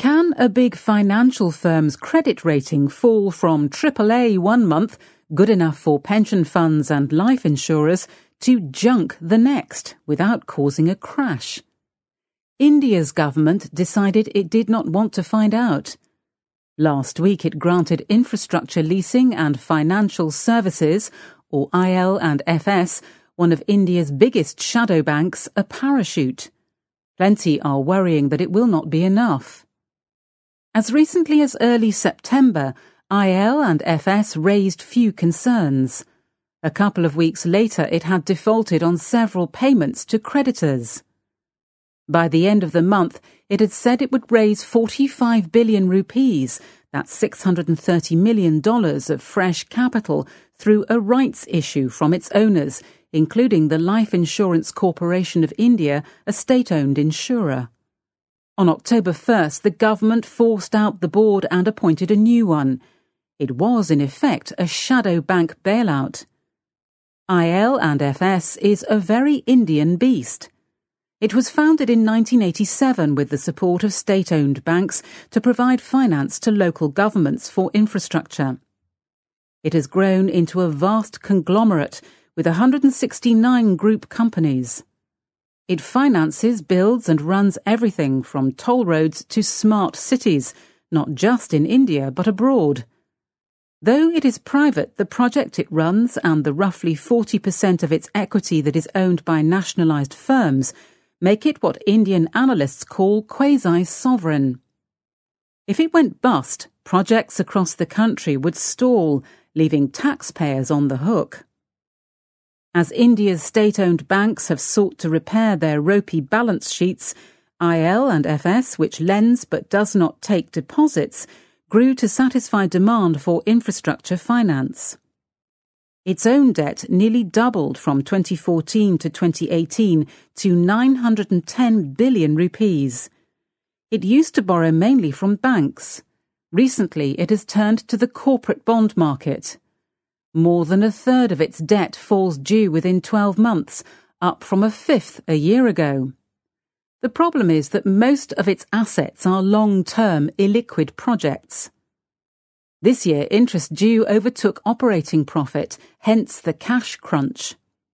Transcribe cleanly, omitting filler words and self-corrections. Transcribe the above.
Can a big financial firm's credit rating fall from AAA one month, good enough for pension funds and life insurers, to junk the next without causing a crash? India's government decided it did not want to find out. Last week it granted Infrastructure Leasing and Financial Services, or IL&FS, one of India's biggest shadow banks, a parachute. Plenty are worrying that it will not be enough. As recently as early September, IL&FS raised few concerns. A couple of weeks later it had defaulted on several payments to creditors. By the end of the month, it had said it would raise 45 billion rupees, that's $630 million of fresh capital, through a rights issue from its owners, including the Life Insurance Corporation of India, a state-owned insurer. On October 1st, the government forced out the board and appointed a new one. It was, in effect, a shadow bank bailout. IL&FS is a very Indian beast. It was founded in 1987 with the support of state-owned banks to provide finance to local governments for infrastructure. It has grown into a vast conglomerate with 169 group companies. It finances, builds and runs everything from toll roads to smart cities, not just in India but abroad. Though it is private, the project it runs and the roughly 40% of its equity that is owned by nationalised firms make it what Indian analysts call quasi-sovereign. If it went bust, projects across the country would stall, leaving taxpayers on the hook. As India's state-owned banks have sought to repair their ropey balance sheets, IL&FS, which lends but does not take deposits, grew to satisfy demand for infrastructure finance. Its own debt nearly doubled from 2014 to 2018 to 910 billion rupees. It used to borrow mainly from banks. Recently it has turned to the corporate bond market. More than a third of its debt falls due within 12 months, up from a fifth a year ago. The problem is that most of its assets are long-term, illiquid projects. This year, interest due overtook operating profit, hence the cash crunch.